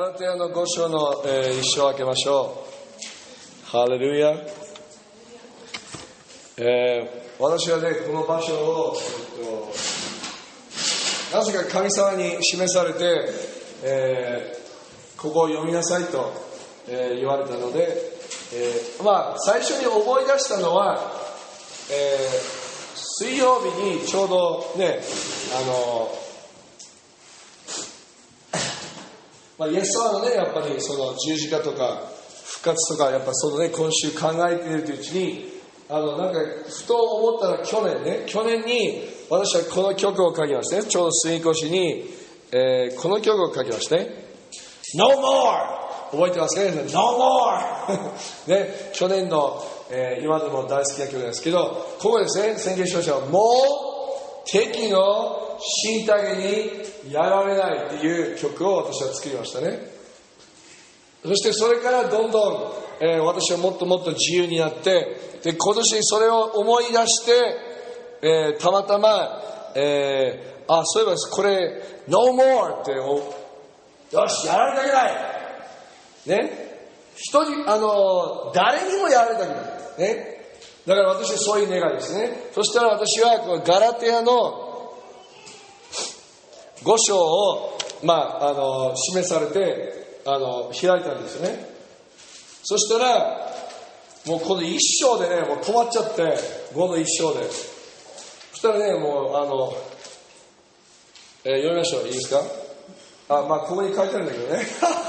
ガラテヤの5章の、1章を開けましょう。ハレルヤ。私はね、この場所を、なぜか神様に示されて、ここを読みなさいと、言われたので、最初に思い出したのは、水曜日にちょうどね、イエス様のね、やっぱりその十字架とか復活とか、やっぱそのね、今週考えているといううちに、なんかふと思ったら去年に私はこの曲を書きましたね。ちょうど杉越に、この曲を書きましたね。No more! 覚えてますかね ?No more! ね、去年の、今でも大好きな曲なんですけど、ここですね、宣言しました。もう敵の虐げにやられないっていう曲を私は作りましたね。そしてそれからどんどん、私はもっともっと自由になって、で今年それを思い出して、たまたま、そういえばこれ No more ってよしやられたくないね、人に誰にもやられたくないね。だから私はそういう願いですね。そしたら私はこのガラテヤの5章を、示されて開いたんですよね。そしたらもうこの一章でね、もう止まっちゃって、5の一章で。そしたらね、もう読みましょう。いいですか？ここに書いてあるんだけどね。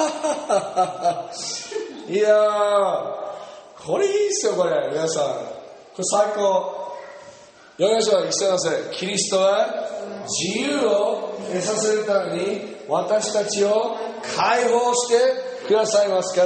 いやー、これいいっすよ、これ。皆さん。これ最高。読みましょう。一斉のせ。キリストは自由を得させるために私たちを解放してくださいますから、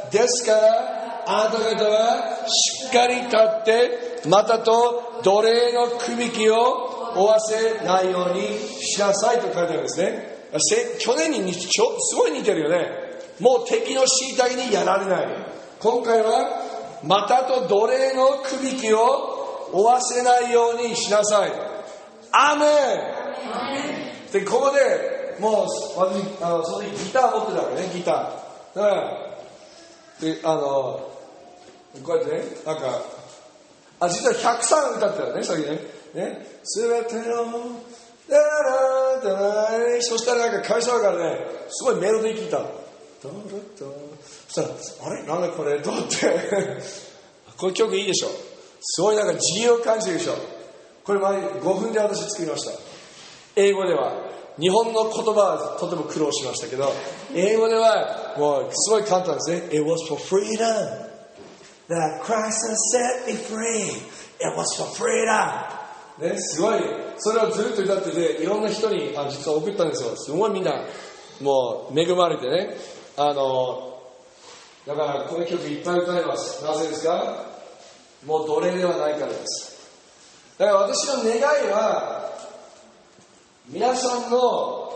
ですからあなた方はしっかり立ってまたと奴隷のくびきを負わせないようにしなさいと書いてあるんですね。去年にすごい似てるよね。もう敵の虐げにやられない。今回はまたと奴隷のくびきを負わせないようにしなさい。アーメン。でここでもう私その時ギター持ってたわけね、ギター。だからでこうやってね、なんか実は103歌ってたよね、さっきね。すべてのダラダラ、そしたらなんか神様からね、すごいメロディー聞いた。そしたらあれなんだこれと思ってこの曲いいでしょ。すごいなんか自由を感じるでしょ。これ前5分で私作りました。英語では、日本の言葉はとても苦労しましたけど、英語ではもうすごい簡単ですね。It was for freedom that Christ has set me free. It was for freedom. ね、すごいそれをずっと歌ってて、いろんな人に実は送ったんですよ。すごいみんなもう恵まれてね。だからこの曲いっぱい歌います。なぜですか？もう奴隷ではないからです。だから私の願いは、皆さんの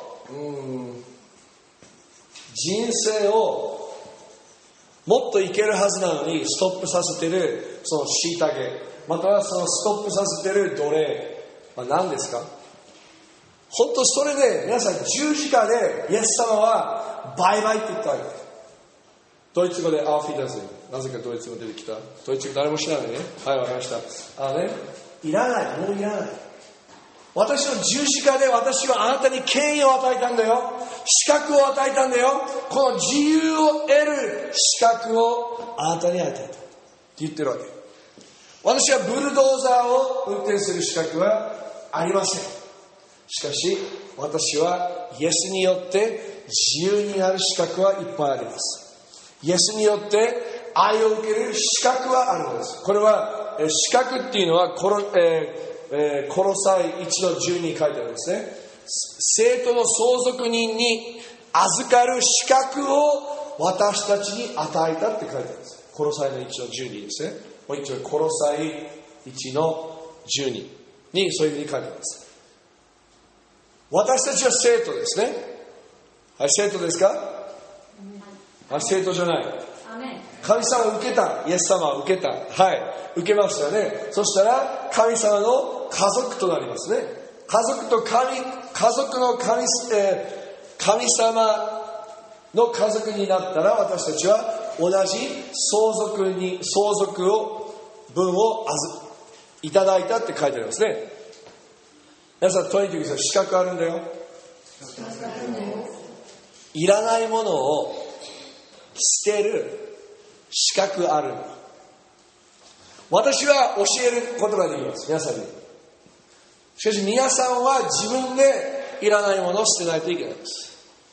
人生をもっといけるはずなのにストップさせてるその虐げ、またはそのストップさせてる奴隷は何ですか？本当それで皆さん十字架でイエス様はバイバイって言ったわけです。ドイツ語でアーフィダズ、なぜかドイツ語出てきた。ドイツ語誰も知らないね。はい、わかりました。いらない、もういらない。私の十字架で私はあなたに権威を与えたんだよ。資格を与えたんだよ。この自由を得る資格をあなたに与えたって言ってるわけ。私はブルドーザーを運転する資格はありません。しかし私はイエスによって自由になる資格はいっぱいあります。イエスによって愛を受ける資格はあるのです。これは資格っていうのはコロサイ1の10に書いてあるんですね。生徒の相続人に預かる資格を私たちに与えたって書いてあるんです。コロサイの1の12ですね。もう一度コロサイ1の12にそういうふうに書いてあります。私たちは生徒ですね。はい、生徒ですか？生徒じゃない。神様を受けた。イエス様は受けた。はい、受けましたよね。そしたら神様の家族となりますね。家族の神様の家族になったら、私たちは同じ相続を分をいただいたって書いてありますね。皆さん、とにかく資格あるんだよ。いらないものを捨てる資格ある。私は教えることができます、皆さんに。しかし皆さんは自分でいらないものを捨てないといけないんです。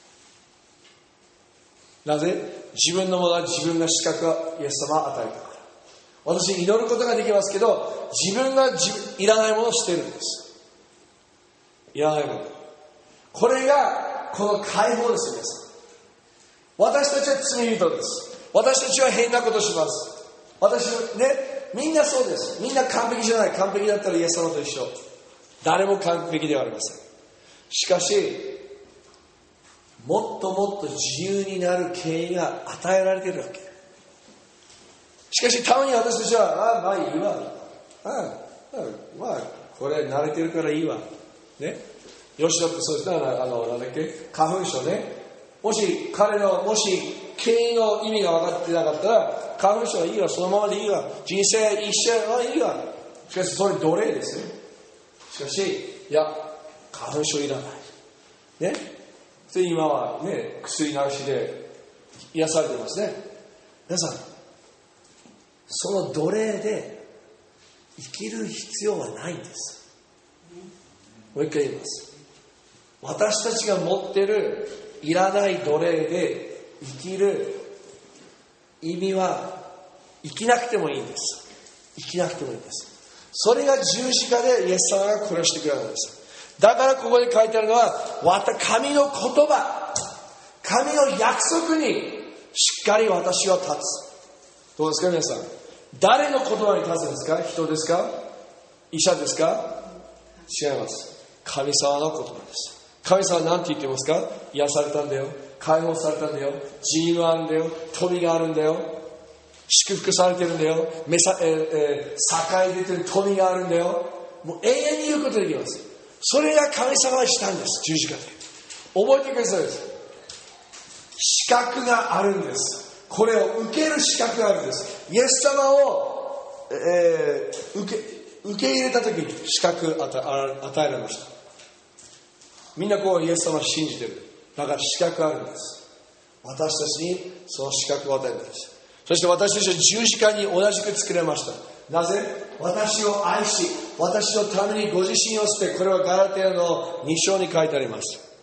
なぜ？自分のものは自分が資格をイエス様は与えたから。私祈ることができますけど、自分がいらないものを捨てるんです。いらないもの。これがこの解放ですよ、皆さん。私たちは罪人です。私たちは変なことをします。みんなそうです。みんな完璧じゃない。完璧だったらイエス様と一緒。誰も完璧ではありません。しかし、もっともっと自由になる権威が与えられているわけ。しかしたまに私たちは、まあいいわ。まあ、これ慣れてるからいいわ。ね。吉田ってそうですね。なんだっけ、花粉症ね。もし権威の意味が分かってなかったら、花粉症はいいわ、そのままでいいわ。人生一生はいいわ。しかし、それ奴隷ですね。しかし、いや、花粉症いらない。ね。で、今はね、薬なしで癒されてますね。皆さん、その奴隷で生きる必要はないんです。もう一回言います。私たちが持ってるいらない奴隷で生きる意味は、生きなくてもいいんです。生きなくてもいいんです。それが十字架でイエス様が殺してくれたんです。だからここで書いてあるのは、神の言葉、神の約束にしっかり私は立つ。どうですか皆さん。誰の言葉に立つんですか？人ですか？医者ですか？違います。神様の言葉です。神様は何て言ってますか？癒されたんだよ。解放されたんだよ。自由があるんだよ。富があるんだよ。祝福されてるんだよ。栄え出てる富があるんだよ。もう永遠に言うことできます。それが神様がしたんです。十字架で。覚えてください。資格があるんです。これを受ける資格があるんです。イエス様を、受け入れた時に資格与えられました。みんなイエス様を信じてる。だから資格があるんです。私たちにその資格を与えるんです。そして私たちは十字架に同じく作れました。なぜ？私を愛し、私のためにご自身を捨て、これはガラテヤの2章に書いてあります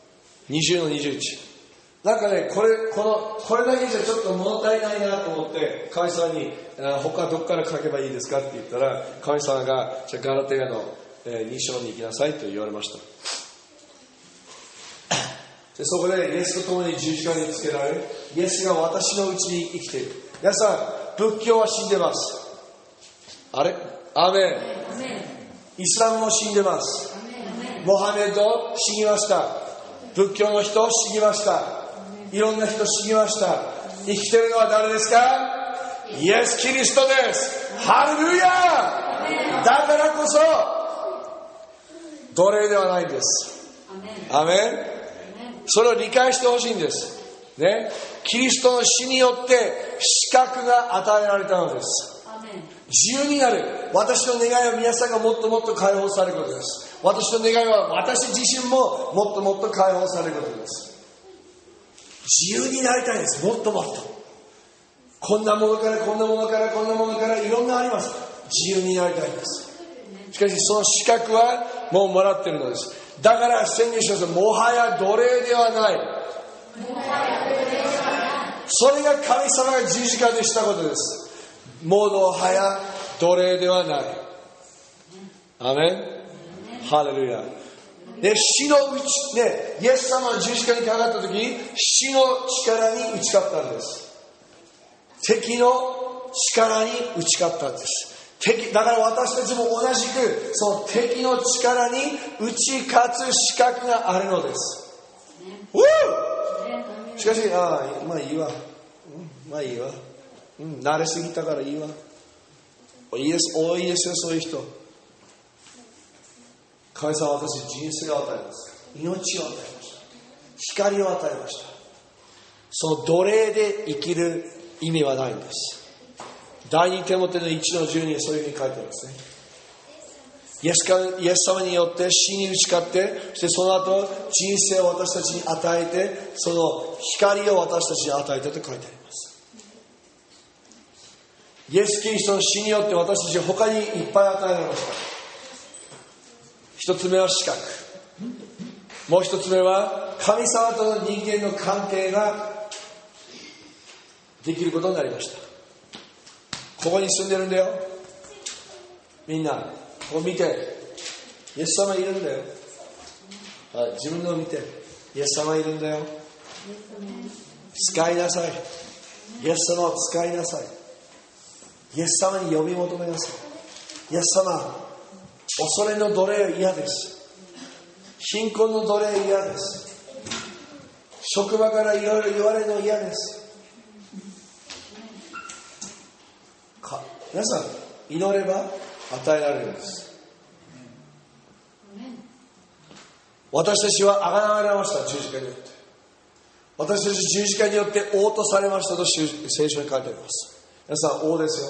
。20の21。なんかね、これだけじゃちょっと物足りないなと思って、神様に、他どこから書けばいいですかって言ったら、神様が、じゃあガラテヤの2章に行きなさいと言われました。でそこでイエスと共に十字架につけられ、イエスが私のうちに生きている。皆さん、仏教は死んでます。あれ？アーメン。イスラムも死んでます。モハメド死にました。仏教の人死にました。いろんな人死にました。生きてるのは誰ですか？イエス・キリストです。ハレルヤー。だからこそ奴隷ではないんです。アーメン。それを理解してほしいんですね。キリストの死によって資格が与えられたのです。自由になる。私の願いは皆さんがもっともっと解放されることです。私の願いは私自身ももっともっと解放されることです。自由になりたいです。もっともっと。こんなものからこんなものからこんなものからいろんなあります。自由になりたいです。しかしその資格はもうもらっているのです。だから宣言します。もはや奴隷ではない。それが神様が十字架でしたことです。もはや奴隷ではない。アメン。ハレルヤ。で、死のイエス様の十字架にかかった時に死の力に打ち勝ったんです。敵の力に打ち勝ったんです。だから私たちも同じくその敵の力に打ち勝つ資格があるのです。しかし、まあいいわ。まあいいわ。慣れすぎたからいいわ。多いですよ、そういう人。神様は私人生を与えます。命を与えました。光を与えました。 その奴隷で生きる意味はないんです。第二テモテの1の10にそういうふうに書いてありますね。イエス様によって死に打ち勝って、そしてその後人生を私たちに与えて、その光を私たちに与えてと書いてあります。イエス・キリストの死によって私たちは他にいっぱい与えられました。一つ目は資格、もう一つ目は神様との人間の関係ができることになりました。ここに住んでるんだよ。みんなここ見て、イエス様いるんだよ。はい、自分のを見て、イエス様いるんだよ。使いなさい。イエス様を使いなさい。イエス様に呼び求めなさい。イエス様、恐れの奴隷は嫌です。貧困の奴隷は嫌です。職場からいろいろ言われるの嫌です。皆さん祈れば与えられるんです。私たちは贖われました。十字架によって、私たち十字架によって王とされましたと聖書に書いてあります。皆さん王ですよ。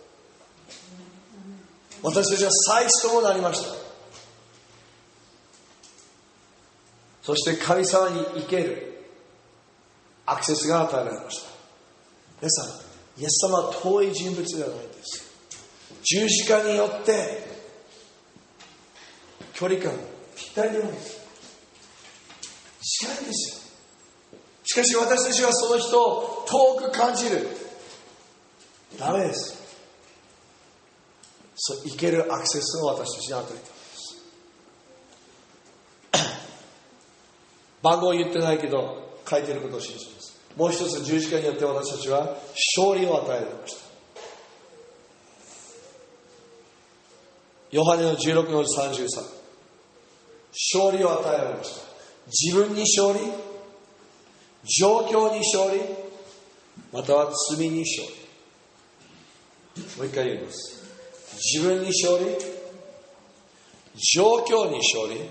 私たちは祭司ともなりました。そして神様に生けるアクセスが与えられました。皆さん、イエス様は遠い人物ではないんです。十字架によって距離感ぴったりでも近いんですよ。しかし私たちはその人を遠く感じる。ダメです。そう生けるアクセスを私たちに与えています。番号言ってないけど書いていることを信じます。もう一つ、十字架によって私たちは勝利を与えられました。ヨハネの16の33、勝利を与えられました。自分に勝利、状況に勝利、または罪に勝利。もう一回言います。自分に勝利、状況に勝利、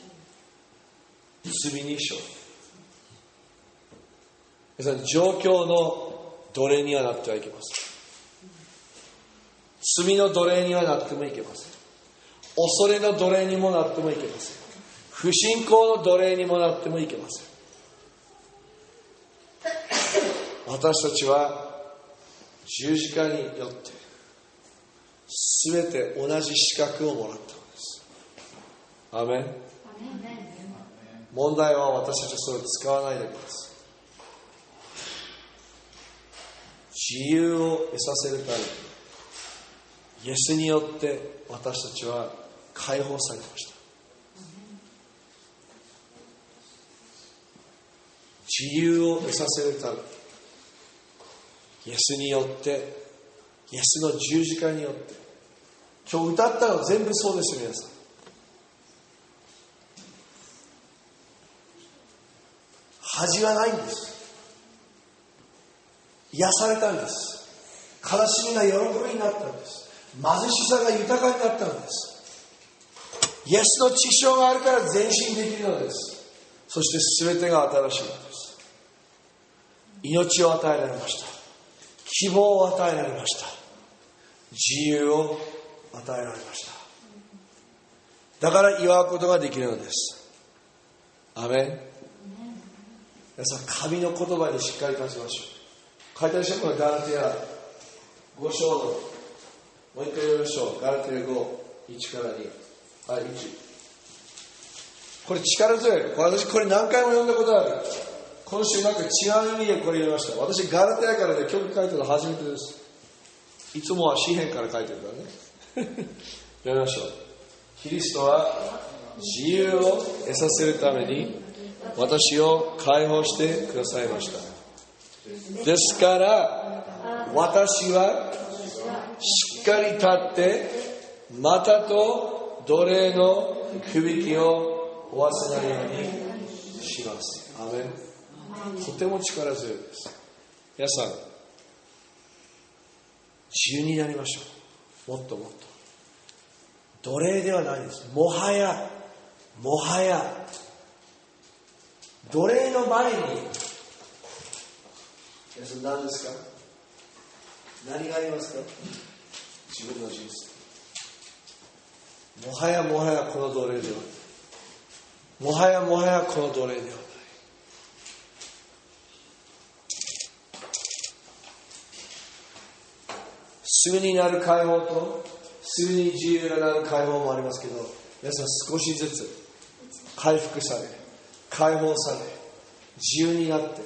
罪に勝利。皆さん、状況の奴隷にはなってはいけません。罪の奴隷にはなってもいけません。恐れの奴隷にもなってもいけません。不信仰の奴隷にもなってもいけません。私たちは十字架によって全て同じ資格をもらったのです。アーメン。問題は私たちはそれを使わないだけです。自由を得させるためにイエスによって私たちは解放されました。自由を得させるためにイエスによって、イエスの十字架によって、今日歌ったの全部そうですよ。皆さん、恥がないんです。癒されたんです。悲しみが喜びになったんです。貧しさが豊かになったのです。イエスの血潮があるから前進できるのです。そして全てが新しいのです。命を与えられました。希望を与えられました。自由を与えられました。だから祝うことができるのです。アーメン。皆さん、神の言葉にしっかり立ちましょう。書いてあるでしょ、このガラテヤ5章の、もう一回読みましょう。ガラテヤ5、1から2。はい、1。これ力強い。私これ何回も読んだことある。今週なんか違う意味でこれ読みました。私ガラテヤからで曲書いたの初めてです。いつもは詩篇から書いてるからね。読みましょう。キリストは自由を得させるために私を解放してくださいました。ですから私はしっかり立ってまたと奴隷のくびきを負わせないようにします。アーメン。とても力強いです。皆さん、自由になりましょう。もっともっと奴隷ではないです。もはや奴隷の前に皆さん何ですか？何がありますか？ 自分の人生。 もはやこの奴隷ではない。もはやこの奴隷ではない。すぐになる解放とすぐに自由になる解放もありますけど、皆さん少しずつ回復され、解放され、自由になって、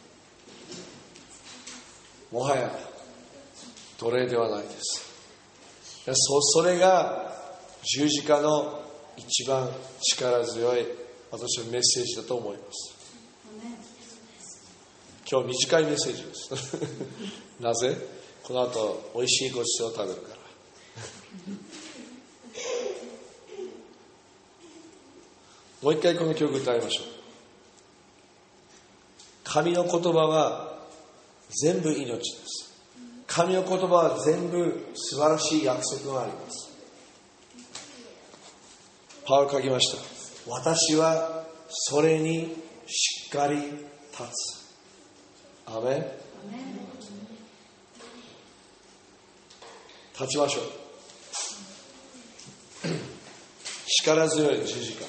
もはや奴隷ではないです。それが十字架の一番力強い私のメッセージだと思います。今日短いメッセージですなぜ？この後おいしいごちそうを食べるからもう一回この曲歌いましょう。神の言葉は全部命です。神の言葉は全部素晴らしい約束があります。パウロ書きました。私はそれにしっかり立つ。アメン。立ちましょう。力強い十字架。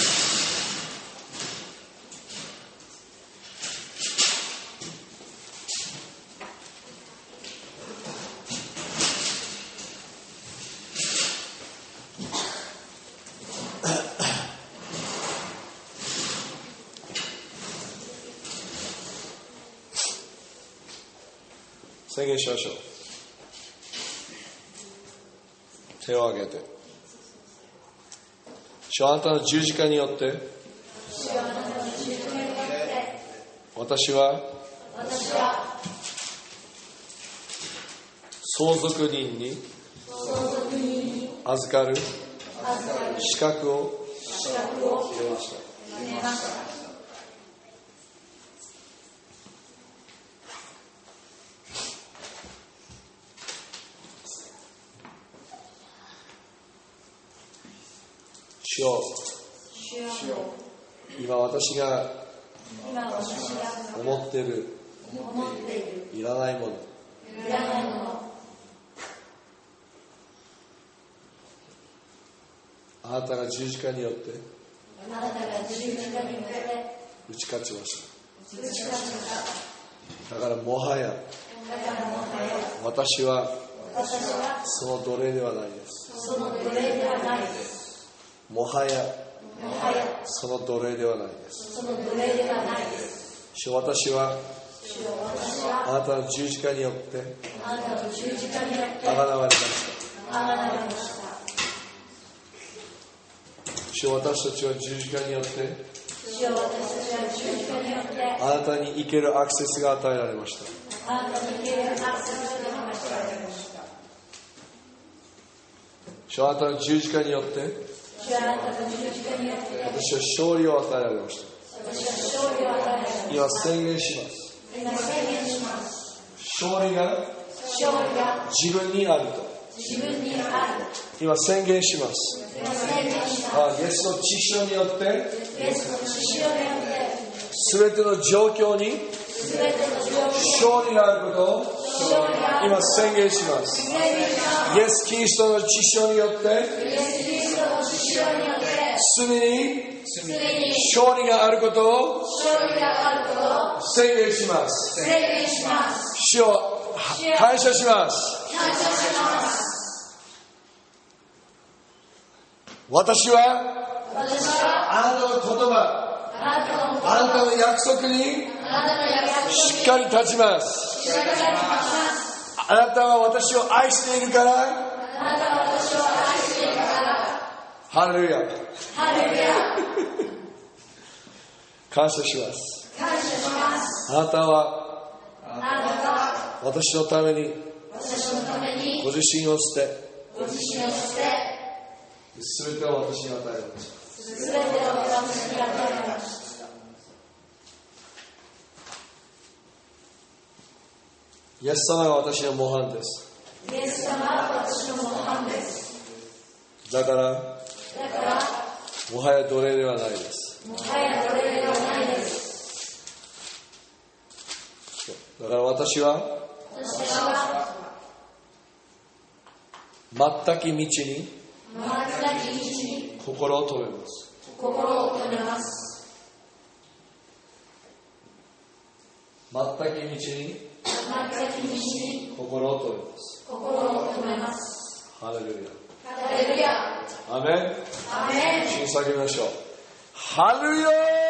宣言しましょう。手を挙げて。主はあなたの十字架によって私は相続人に預かる資格を入れました。主よ、今私が思っているいらないもの、あなたが十字架によって打ち勝ちました。だからもはや私はその奴隷ではないです。もはやその奴隷ではないです。主、私はあなたの十字架によってあがなわれました。主、私たちは十字架によってあなたに生けるアクセスが与えられました。主、あなたの十字架によって私は勝利を与えられました。今宣言します。勝利が自分にあると今宣言します。イエスの血潮によって全ての状況に勝利があることを今宣言します。イエス・キリストの血潮によってすでに勝利があることを宣言します。主を感謝します。私はあなたの言葉、あなたの約束にしっかり立ちます。あなたは私を愛しているから、ハレルヤ。感謝します。あなたは私のためにご自身を捨て、すべてを私に与えられました。イエス様が私の模範です。だからもはや奴隷ではないです。 だから私は全き道に心を止めます。全き道に心を止めます。ハレルヤ。アメン。一緒に叫びましょう。ハレルヤ。